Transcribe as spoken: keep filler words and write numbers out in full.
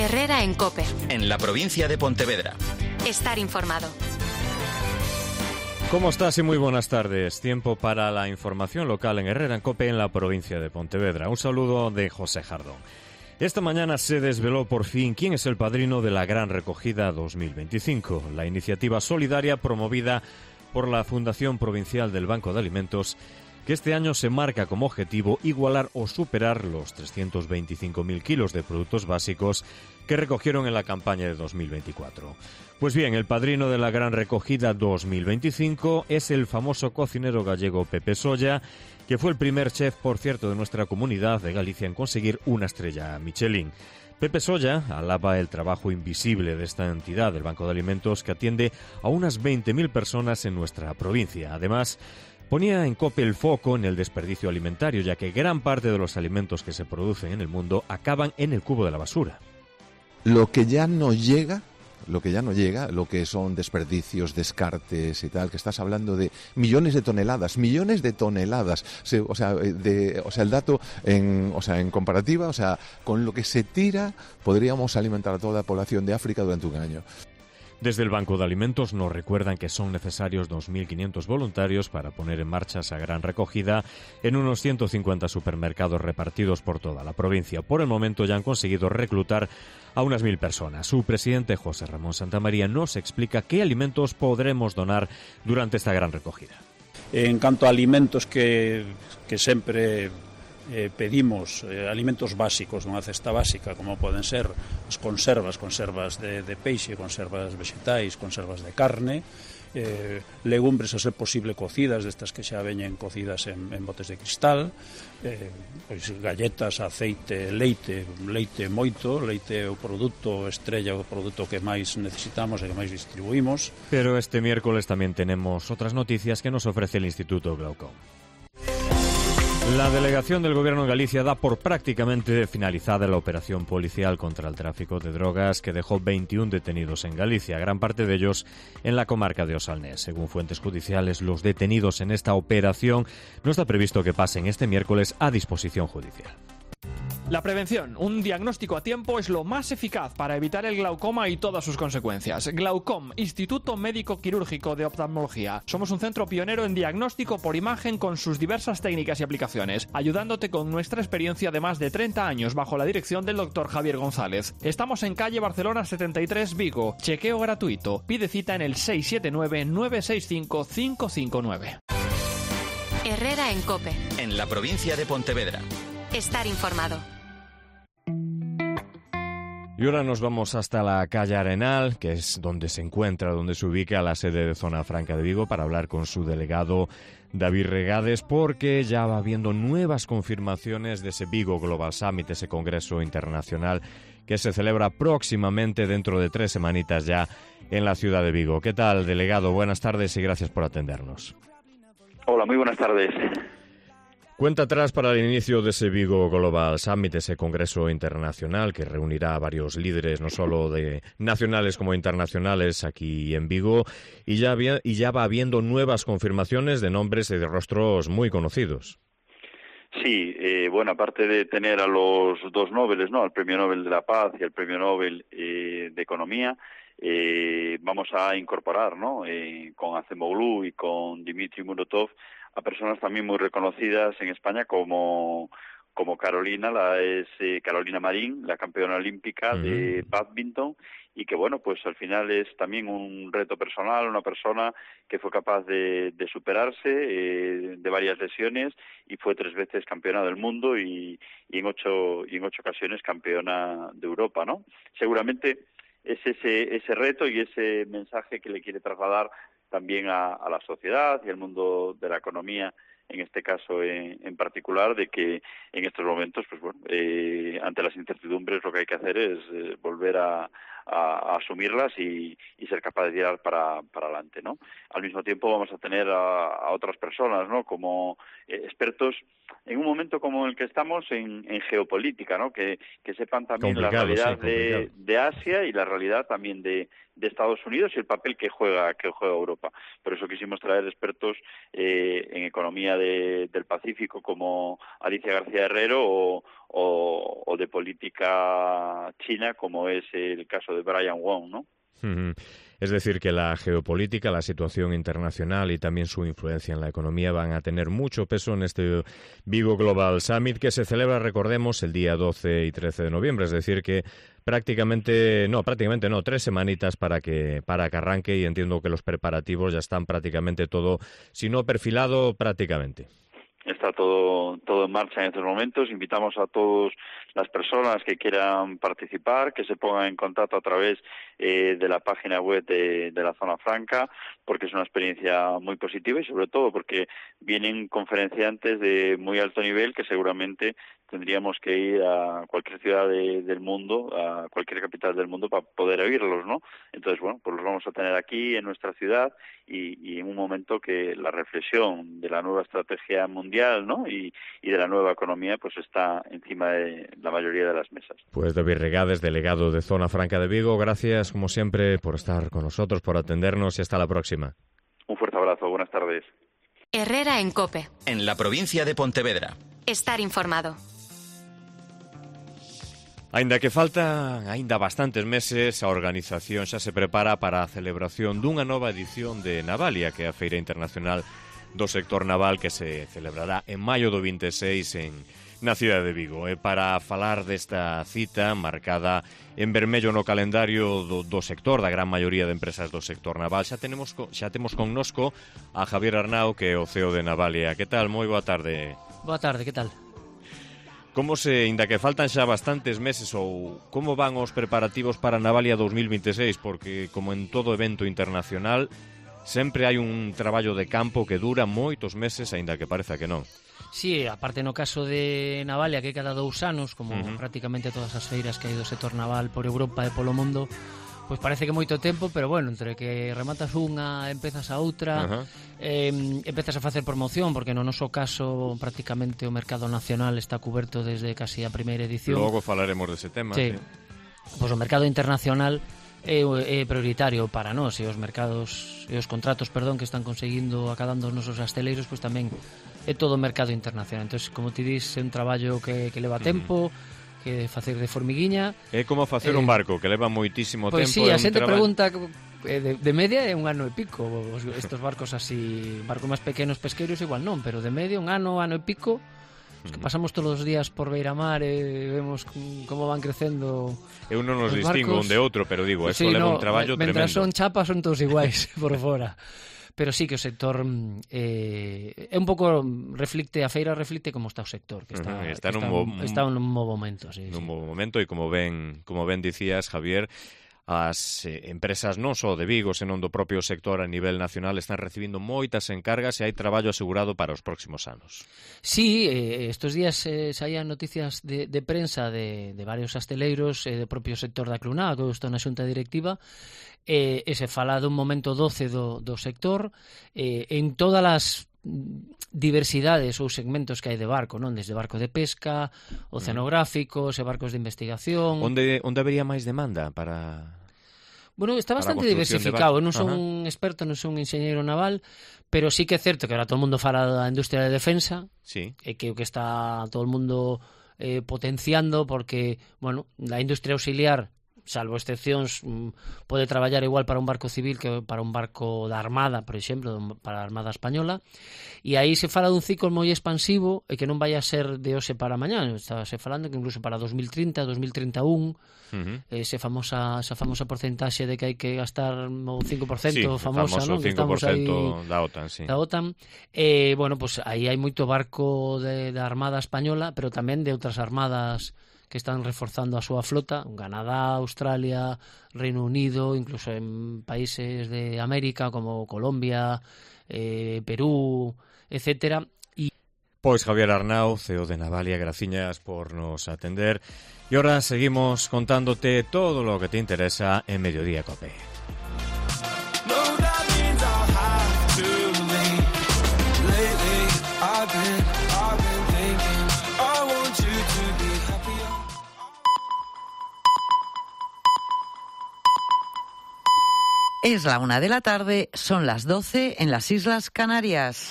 Herrera en COPE. En la provincia de Pontevedra. Estar informado. ¿Cómo estás? Y muy buenas tardes. Tiempo para la información local en Herrera en COPE en la provincia de Pontevedra. Un saludo de José Jardón. Esta mañana se desveló por fin quién es el padrino de la Gran Recogida dos mil veinticinco, la iniciativa solidaria promovida por la Fundación Provincial del Banco de Alimentos, que este año se marca como objetivo igualar o superar los trescientos veinticinco mil kilos de productos básicos que recogieron en la campaña de dos mil veinticuatro. Pues bien, el padrino de la Gran Recogida dos mil veinticinco es el famoso cocinero gallego Pepe Solla, que fue el primer chef, por cierto, de nuestra comunidad de Galicia en conseguir una estrella Michelin. Pepe Solla alaba el trabajo invisible de esta entidad, del Banco de Alimentos, que atiende a unas veinte mil personas en nuestra provincia. Además, ponía en COPE el foco en el desperdicio alimentario, ya que gran parte de los alimentos que se producen en el mundo acaban en el cubo de la basura. Lo que ya no llega, lo que ya no llega, lo que son desperdicios, descartes y tal, que estás hablando de millones de toneladas, millones de toneladas, o sea, de, o sea, el dato en, o sea, en comparativa, o sea, con lo que se tira podríamos alimentar a toda la población de África durante un año. Desde el Banco de Alimentos nos recuerdan que son necesarios dos mil quinientos voluntarios para poner en marcha esa gran recogida en unos ciento cincuenta supermercados repartidos por toda la provincia. Por el momento ya han conseguido reclutar a unas mil personas. Su presidente, José Ramón Santamaría, nos explica qué alimentos podremos donar durante esta gran recogida. En canto a alimentos que, que sempre... Eh, pedimos eh, alimentos básicos nunha cesta básica, como poden ser as conservas, conservas de, de peixe, conservas vegetais, conservas de carne, eh, legumbres a ser posible cocidas, destas que xa veñen cocidas en, en botes de cristal, eh, pois, galletas, aceite, leite, leite moito, leite é o produto estrella, o produto que máis necesitamos e que máis distribuímos. Pero este miércoles tamén tenemos outras noticias que nos ofrece el Instituto Glaucom. La delegación del Gobierno en Galicia da por prácticamente finalizada la operación policial contra el tráfico de drogas que dejó veintiún detenidos en Galicia, gran parte de ellos en la comarca de Osalnés. Según fuentes judiciales, los detenidos en esta operación no está previsto que pasen este miércoles a disposición judicial. La prevención, un diagnóstico a tiempo, es lo más eficaz para evitar el glaucoma y todas sus consecuencias. Glaucom, Instituto Médico Quirúrgico de Oftalmología. Somos un centro pionero en diagnóstico por imagen con sus diversas técnicas y aplicaciones, ayudándote con nuestra experiencia de más de treinta años bajo la dirección del doctor Javier González. Estamos en calle Barcelona setenta y tres, Vigo. Chequeo gratuito. Pide cita en el seis siete nueve, nueve seis cinco, cinco cinco nueve. Herrera en COPE. En la provincia de Pontevedra. Estar informado. Y ahora nos vamos hasta la calle Arenal, que es donde se encuentra, donde se ubica la sede de Zona Franca de Vigo, para hablar con su delegado David Regades, porque ya va habiendo nuevas confirmaciones de ese Vigo Global Summit, ese congreso internacional que se celebra próximamente, dentro de tres semanitas ya, en la ciudad de Vigo. ¿Qué tal, delegado? Buenas tardes y gracias por atendernos. Hola, muy buenas tardes. Cuenta atrás para el inicio de ese Vigo Global Summit, ese congreso internacional que reunirá a varios líderes, no solo de nacionales como internacionales, aquí en Vigo, y ya, había, y ya va habiendo nuevas confirmaciones de nombres y de rostros muy conocidos. Sí, eh, bueno, aparte de tener a los dos Nobeles, ¿no?, al Premio Nobel de la Paz y al Premio Nobel eh, de Economía, eh, vamos a incorporar, ¿no?, eh, con Acemoglu y con Dmitry Muratov, a personas también muy reconocidas en España como como Carolina, la es eh, Carolina Marín, la campeona olímpica uh-huh. de bádminton, y que bueno, pues al final es también un reto personal, una persona que fue capaz de, de superarse eh, de varias lesiones y fue tres veces campeona del mundo y, y en ocho y en ocho ocasiones campeona de Europa, ¿no? Seguramente es ese ese reto y ese mensaje que le quiere trasladar también a, a la sociedad y al mundo de la economía, en este caso en, en particular, de que en estos momentos, pues bueno, eh, ante las incertidumbres lo que hay que hacer es eh, volver a, a, a asumirlas y, y ser capaz de tirar para, para adelante, ¿no? Al mismo tiempo vamos a tener a, a otras personas, ¿no?, como eh, expertos en un momento como el que estamos en, en geopolítica, ¿no?, que, que sepan también complicado, la realidad sí, de, de Asia y la realidad también de, de Estados Unidos y el papel que juega que juega Europa. Por eso quisimos traer expertos eh, en economía de, del Pacífico como Alicia García Herrero o, o, o o de política china, como es el caso de Brian Wong, ¿no? Uh-huh. Es decir, que la geopolítica, la situación internacional y también su influencia en la economía van a tener mucho peso en este Vigo Global Summit que se celebra, recordemos, el día doce y trece de noviembre. Es decir, que prácticamente, no, prácticamente no, tres semanitas para que, para que arranque, y entiendo que los preparativos ya están prácticamente todo, si no perfilado, prácticamente. Está todo todo en marcha en estos momentos. Invitamos a todas las personas que quieran participar, que se pongan en contacto a través eh, de la página web de, de la Zona Franca, porque es una experiencia muy positiva y sobre todo porque vienen conferenciantes de muy alto nivel que seguramente tendríamos que ir a cualquier ciudad de, del mundo, a cualquier capital del mundo para poder oírlos, ¿no? Entonces, bueno, pues los vamos a tener aquí en nuestra ciudad y, y en un momento que la reflexión de la nueva estrategia mundial, ¿no? Y, y de la nueva economía, pues está encima de la mayoría de las mesas. Pues David Regades, delegado de Zona Franca de Vigo, gracias como siempre por estar con nosotros, por atendernos y hasta la próxima. Un fuerte abrazo, buenas tardes. Herrera en COPE. En la provincia de Pontevedra. Estar informado. Aínda que faltan aínda bastantes meses, a organización xa se prepara para a celebración dunha nova edición de Navalia, que é a Feira Internacional do Sector Naval que se celebrará en maio do vinte e seis en na cidade de Vigo. E para falar desta cita marcada en vermello no calendario do, do sector, da gran maioría de empresas do sector naval, xa tenemos xa temos connosco a Javier Arnau, que é o C E O de Navalia. Que tal? Moi boa tarde. Boa tarde, que tal? Como se, inda que faltan xa bastantes meses, ou como van os preparativos para Navalia dos mil vinte e seis? Porque, como en todo evento internacional, sempre hai un traballo de campo que dura moitos meses, aínda que pareza que non. Sí, aparte no caso de Navalia, que cada dous anos, como uh-huh. prácticamente todas as feiras que hai do sector naval por Europa e polo mundo, pois parece que moito tempo, pero bueno, entre que rematas unha, empezas a outra, uh-huh. eh, empezas a facer promoción, porque no noso caso prácticamente o mercado nacional está cuberto desde casi a primeira edición. Logo falaremos dese tema. Sí. Sí. Pois o mercado internacional é, é prioritario para nós, e os mercados e os contratos, perdón, que están conseguindo acadando os nosos asteleiros, pois tamén é todo o mercado internacional. Entón, como ti dis, é un traballo que, que leva tempo, uh-huh. que facer de formiguiña. É como facer eh, un barco, que leva moitísimo pues tempo. Pois sí, a xente traba... pregunta eh, de, de media é un ano e pico. Estos barcos así, barcos máis pequenos pesqueiros igual non, pero de media un ano, ano e pico. Os que pasamos todos os días por Beiramar e vemos como van crecendo. Eu non nos distingo un de outro, pero digo, eso sí, leva no, un traballo tremendo. Mentras son chapas son todos iguais por fora. Pero sí que o sector eh, é un pouco reflicte, a feira reflicte como está o sector, que está, uh-huh, está, que nun, está, mo- está nun bo momento, sí, nun sí. bo momento, e como ben, como ben dicías, Javier, as eh, empresas non só de Vigo, senón do propio sector a nivel nacional están recibindo moitas encargas e hai traballo asegurado para os próximos anos. Sí, eh, estes días eh, saían noticias de, de prensa de, de varios asteleiros e eh, do propio sector da Cluná, que estou na xunta directiva, eh, e se fala dun momento doce do, do sector eh, en todas as diversidades ou segmentos que hai de barco, non? Desde barco de pesca, oceanográficos e barcos de investigación. Onde onde habería máis demanda para Bueno, está bastante diversificado. Non son un experto, non son un enxeñeiro naval, pero sí que é certo que ahora todo o mundo fala da industria de defensa, sí. e que o que está todo o mundo eh, potenciando, porque, bueno, a industria auxiliar, salvo excepcións, pode traballar igual para un barco civil que para un barco da Armada, por exemplo, para a Armada Española, e aí se fala dun ciclo moi expansivo e que non vai a ser de hoxe para mañá. Está se falando que incluso para dos mil trinta, dos mil treinta e un, uh-huh. ese famosa, esa famosa porcentaxe de que hai que gastar o cinco por ciento, sí, famosa, non? cinco por ciento da OTAN, sí. Da OTAN. Eh, bueno, pues aí hai moito barco de, da Armada Española, pero tamén de outras armadas que están reforzando a súa flota, Canadá, Australia, Reino Unido, incluso en países de América como Colombia, eh, Perú, etcétera. Y... Pois Javier Arnau, C E O de Navalia, graciñas por nos atender. E ahora seguimos contándote todo lo que te interesa en Mediodía Cope. Es la una de la tarde, son las doce en las Islas Canarias.